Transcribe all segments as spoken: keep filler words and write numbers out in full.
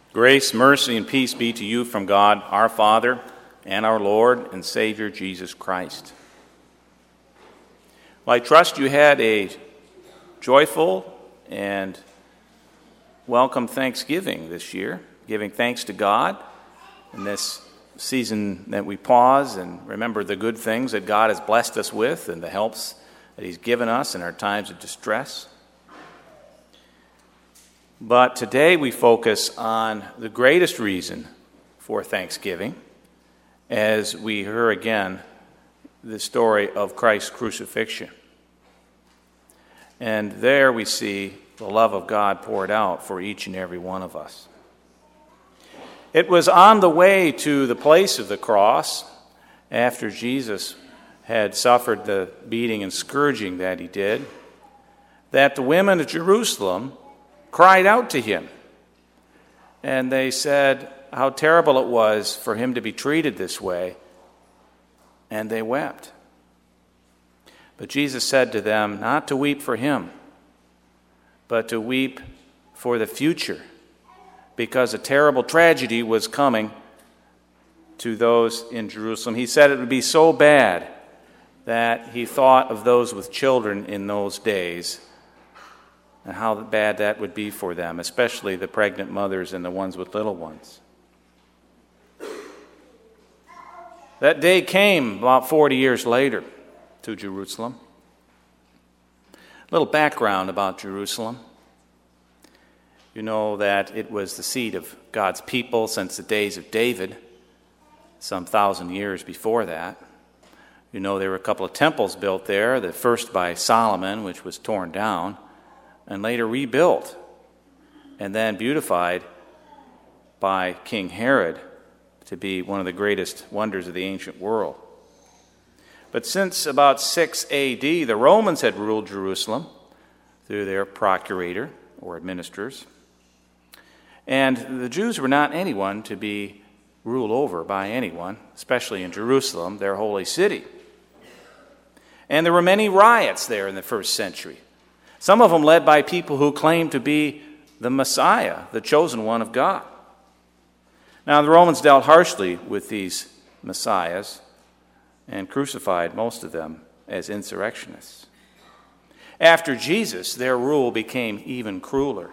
Grace, mercy, and peace be to you from God, our Father, and our Lord and Savior, Jesus Christ. Well, I trust you had a joyful and welcome Thanksgiving this year, giving thanks to God in this season that we pause and remember the good things that God has blessed us with and the helps that He's given us in our times of distress. But today we focus on the greatest reason for Thanksgiving as we hear again the story of Christ's crucifixion. And there we see the love of God poured out for each and every one of us. It was on the way to the place of the cross, after Jesus had suffered the beating and scourging that he did, that the women of Jerusalem cried out to him. And they said how terrible it was for him to be treated this way. And they wept. But Jesus said to them not to weep for him, but to weep for the future, because a terrible tragedy was coming to those in Jerusalem. He said it would be so bad that he thought of those with children in those days and how bad that would be for them, especially the pregnant mothers and the ones with little ones. That day came about forty years later to Jerusalem. A little background about Jerusalem. You know that it was the seat of God's people since the days of David, some thousand years before that. You know there were a couple of temples built there, the first by Solomon, which was torn down, and later rebuilt, and then beautified by King Herod to be one of the greatest wonders of the ancient world. But since about six A D, the Romans had ruled Jerusalem through their procurator or administrators. And the Jews were not anyone to be ruled over by anyone, especially in Jerusalem, their holy city. And there were many riots there in the first century. Some of them led by people who claimed to be the Messiah, the chosen one of God. Now, the Romans dealt harshly with these messiahs and crucified most of them as insurrectionists. After Jesus, their rule became even crueler,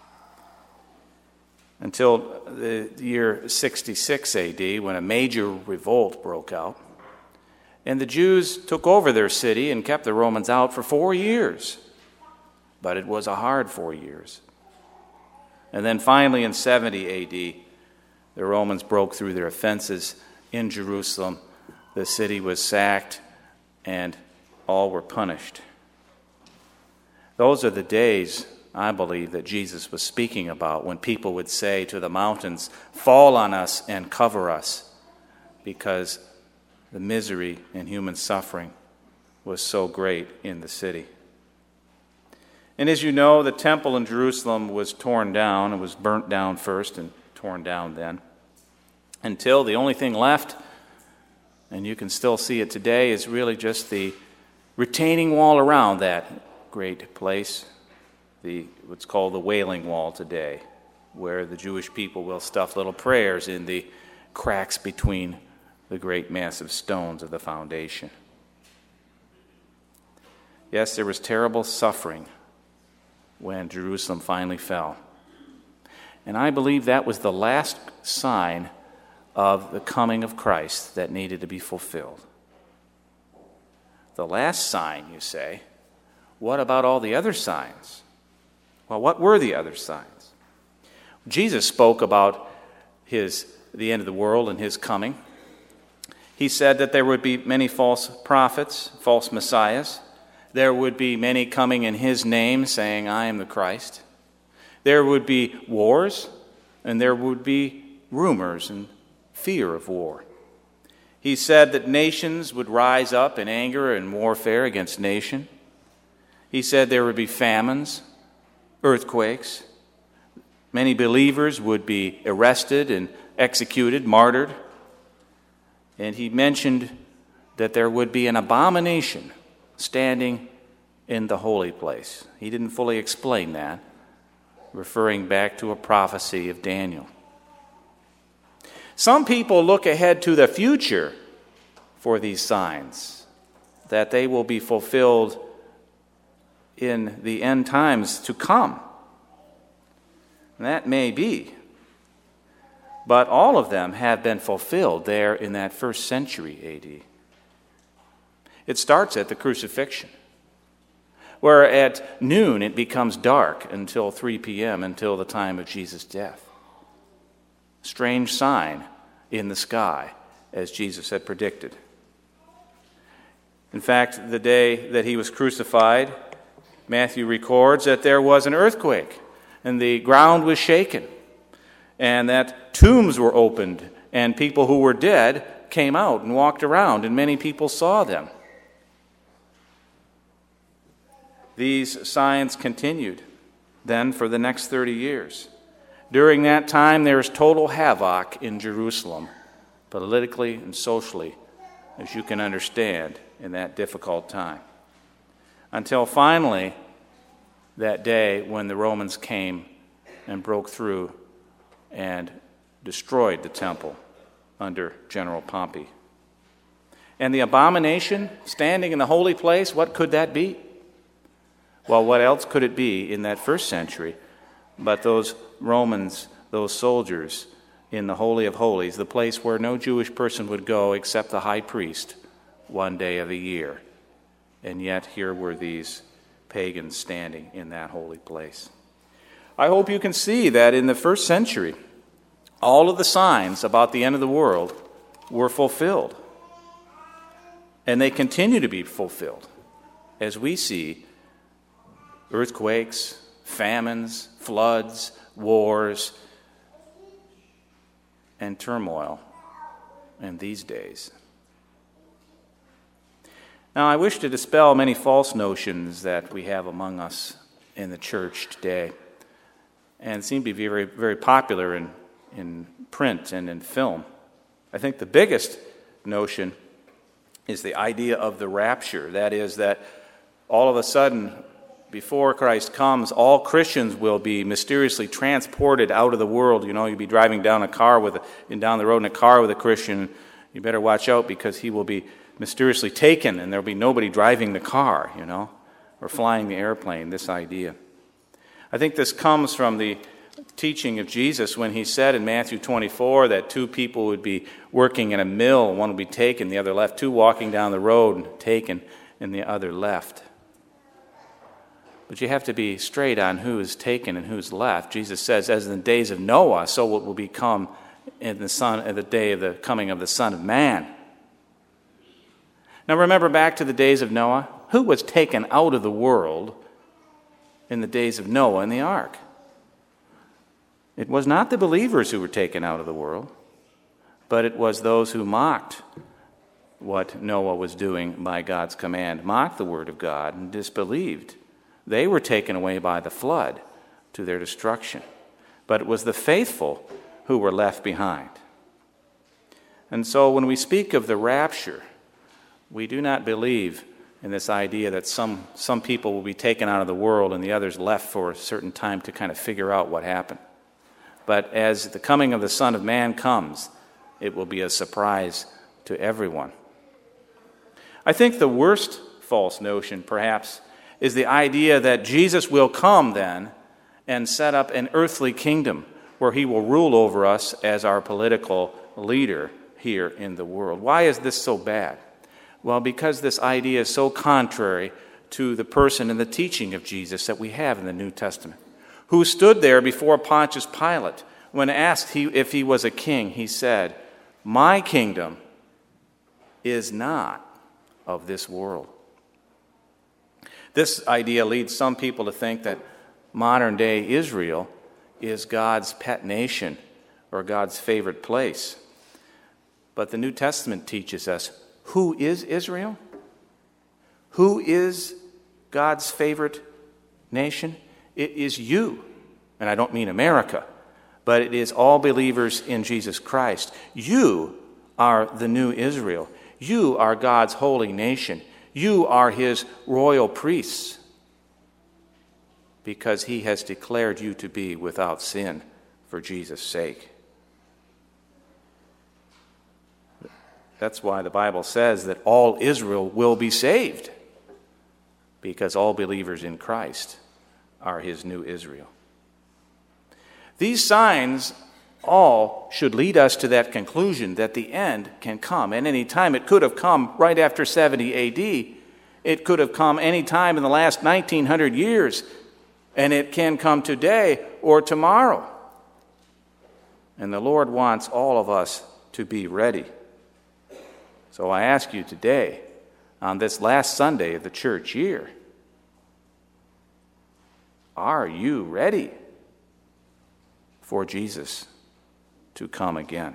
until the year sixty-six A D, when a major revolt broke out. And the Jews took over their city and kept the Romans out for four years. But it was a hard four years. And then finally in seventy A D, the Romans broke through their offenses in Jerusalem. The city was sacked and all were punished. Those are the days, I believe, that Jesus was speaking about when people would say to the mountains, "Fall on us and cover us," because the misery and human suffering was so great in the city. And as you know, the temple in Jerusalem was torn down. It was burnt down first and torn down then, until the only thing left, and you can still see it today, is really just the retaining wall around that great place, the what's called the Wailing Wall today, where the Jewish people will stuff little prayers in the cracks between the great massive stones of the foundation. Yes, there was terrible suffering when Jerusalem finally fell. And I believe that was the last sign of the coming of Christ that needed to be fulfilled. The last sign, you say. What about all the other signs? Well, what were the other signs? Jesus spoke about his the end of the world and his coming. He said that there would be many false prophets, false messiahs. There would be many coming in his name saying, "I am the Christ." There would be wars, and there would be rumors and fear of war. He said that nations would rise up in anger and warfare against nation. He said there would be famines, earthquakes. Many believers would be arrested and executed, martyred. And he mentioned that there would be an abomination standing in the holy place. He didn't fully explain that, referring back to a prophecy of Daniel. Some people look ahead to the future for these signs, that they will be fulfilled in the end times to come. And that may be. But all of them have been fulfilled there in that first century A D. It starts at the crucifixion, where at noon it becomes dark until three p.m., until the time of Jesus' death. Strange sign in the sky, as Jesus had predicted. In fact, the day that he was crucified, Matthew records that there was an earthquake, and the ground was shaken, and that tombs were opened, and people who were dead came out and walked around, and many people saw them. These signs continued then for the next thirty years. During that time, there is total havoc in Jerusalem, politically and socially, as you can understand, in that difficult time. Until finally, that day when the Romans came and broke through and destroyed the temple under General Pompey. And the abomination standing in the holy place, what could that be? Well, what else could it be in that first century but those Romans, those soldiers in the Holy of Holies, the place where no Jewish person would go except the high priest one day of the year. And yet here were these pagans standing in that holy place. I hope you can see that in the first century, all of the signs about the end of the world were fulfilled. And they continue to be fulfilled as we see earthquakes, famines, floods, wars, and turmoil in these days. Now, I wish to dispel many false notions that we have among us in the church today, and seem to be very, very popular in, in print and in film. I think the biggest notion is the idea of the rapture. That is, that all of a sudden, before Christ comes, all Christians will be mysteriously transported out of the world. You know, you'll be driving down a car with a, down the road in a car with a Christian. You better watch out because he will be mysteriously taken and there'll be nobody driving the car, you know, or flying the airplane, this idea. I think this comes from the teaching of Jesus when he said in Matthew twenty-four that two people would be working in a mill, one would be taken, the other left, two walking down the road and taken, and the other left. But you have to be straight on who is taken and who's left. Jesus says, as in the days of Noah, so it will become in the son, in the day of the coming of the Son of Man. Now remember back to the days of Noah. Who was taken out of the world in the days of Noah in the ark? It was not the believers who were taken out of the world, but it was those who mocked what Noah was doing by God's command, mocked the word of God and disbelieved. They were taken away by the flood to their destruction. But it was the faithful who were left behind. And so when we speak of the rapture, we do not believe in this idea that some, some people will be taken out of the world and the others left for a certain time to kind of figure out what happened. But as the coming of the Son of Man comes, it will be a surprise to everyone. I think the worst false notion, perhaps, is the idea that Jesus will come then and set up an earthly kingdom where he will rule over us as our political leader here in the world. Why is this so bad? Well, because this idea is so contrary to the person and the teaching of Jesus that we have in the New Testament, who stood there before Pontius Pilate. When asked if he was a king, he said, "My kingdom is not of this world." This idea leads some people to think that modern-day Israel is God's pet nation or God's favorite place. But the New Testament teaches us, who is Israel? Who is God's favorite nation? It is you. And I don't mean America, but it is all believers in Jesus Christ. You are the new Israel. You are God's holy nation. You are his royal priests because he has declared you to be without sin for Jesus' sake. that's why the Bible says that all Israel will be saved, because all believers in Christ are his new Israel. These signs all should lead us to that conclusion that the end can come. And any time it could have come right after seventy A D. It could have come any time in the last nineteen hundred years. And it can come today or tomorrow. And the Lord wants all of us to be ready. So I ask you today, on this last Sunday of the church year, are you ready for Jesus to come again?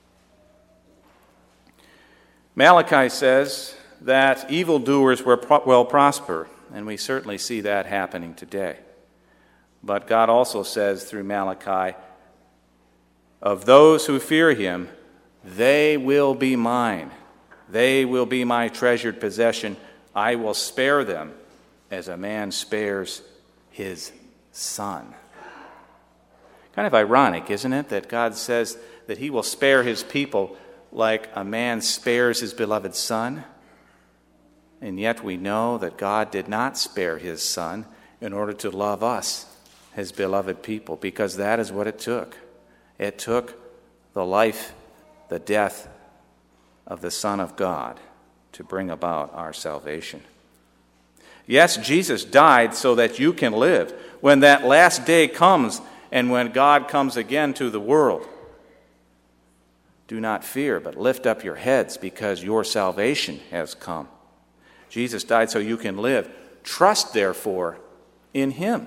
Malachi says that evildoers will prosper, and we certainly see that happening today. But God also says through Malachi, of those who fear him, they will be mine. They will be my treasured possession. I will spare them as a man spares his son. Kind of ironic, isn't it, that God says that he will spare his people like a man spares his beloved son? And yet we know that God did not spare his son in order to love us, his beloved people, because that is what it took. It took the life, the death of the Son of God to bring about our salvation. Yes, Jesus died so that you can live. When that last day comes and when God comes again to the world, do not fear, but lift up your heads because your salvation has come. Jesus died so you can live. Trust, therefore, in him.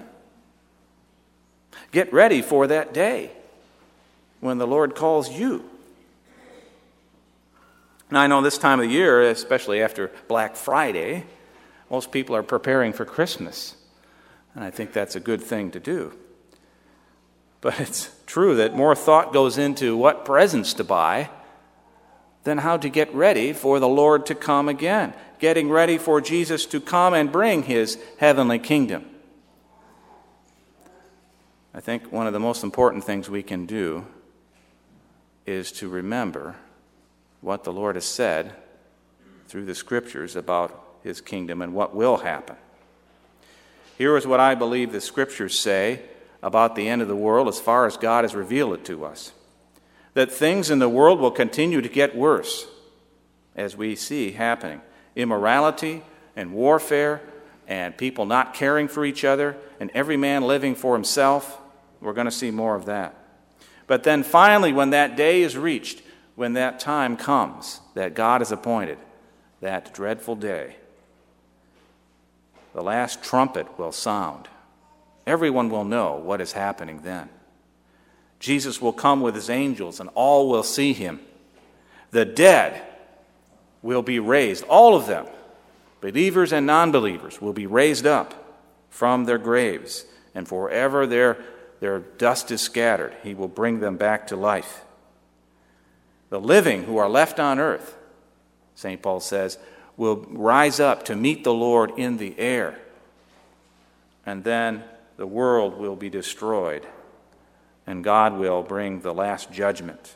Get ready for that day when the Lord calls you. Now, I know this time of the year, especially after Black Friday, most people are preparing for Christmas. And I think that's a good thing to do. But it's true that more thought goes into what presents to buy than how to get ready for the Lord to come again. Getting ready for Jesus to come and bring his heavenly kingdom. I think one of the most important things we can do is to remember what the Lord has said through the Scriptures about his kingdom and what will happen. Here is what I believe the Scriptures say about the end of the world as far as God has revealed it to us. That things in the world will continue to get worse, as we see happening. Immorality and warfare and people not caring for each other and every man living for himself. We're going to see more of that. But then finally, when that day is reached, when that time comes that God has appointed, that dreadful day, the last trumpet will sound. Everyone will know what is happening then. Jesus will come with his angels, and all will see him. The dead will be raised, all of them, believers and non-believers, will be raised up from their graves, and forever their, their dust is scattered. He will bring them back to life. The living who are left on earth, Saint Paul says, will rise up to meet the Lord in the air. And then the world will be destroyed, and God will bring the last judgment.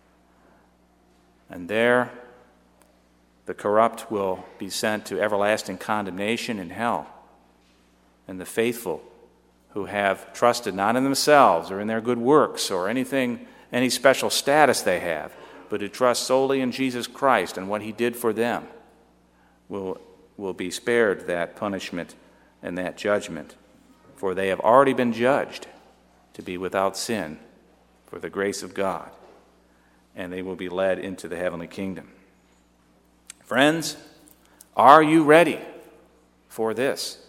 And there, the corrupt will be sent to everlasting condemnation in hell. And the faithful who have trusted not in themselves or in their good works or anything, any special status they have, but who trust solely in Jesus Christ and what he did for them, will, will be spared that punishment and that judgment. For they have already been judged to be without sin for the grace of God, and they will be led into the heavenly kingdom. Friends, are you ready for this?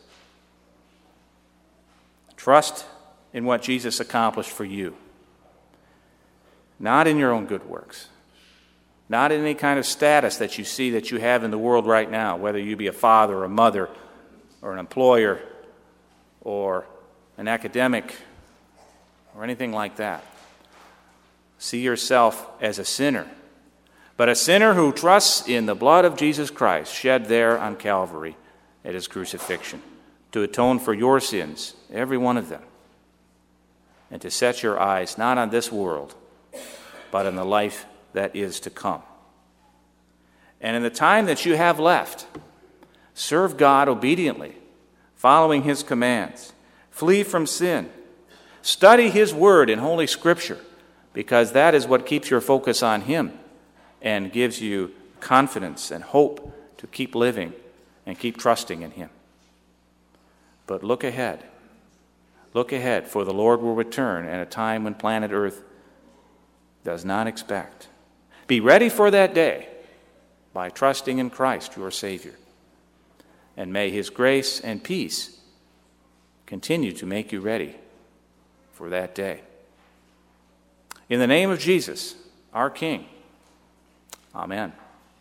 Trust in what Jesus accomplished for you, not in your own good works, not in any kind of status that you see that you have in the world right now, whether you be a father or a mother or an employer or an academic or anything like that. See yourself as a sinner, but a sinner who trusts in the blood of Jesus Christ shed there on Calvary at his crucifixion to atone for your sins, every one of them, and to set your eyes not on this world, but on the life that is to come. And in the time that you have left, serve God obediently, following His commands. Flee from sin. Study His Word in Holy Scripture, because that is what keeps your focus on Him and gives you confidence and hope to keep living and keep trusting in Him. But look ahead. Look ahead, for the Lord will return at a time when planet Earth does not expect. Be ready for that day by trusting in Christ, your Savior. And may His grace and peace continue to make you ready for that day. In the name of Jesus, our King, amen.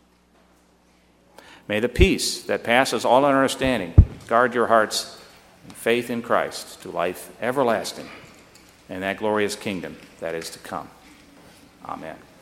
May the peace that passes all understanding guard your hearts in faith in Christ to life everlasting and that glorious kingdom that is to come. Amen.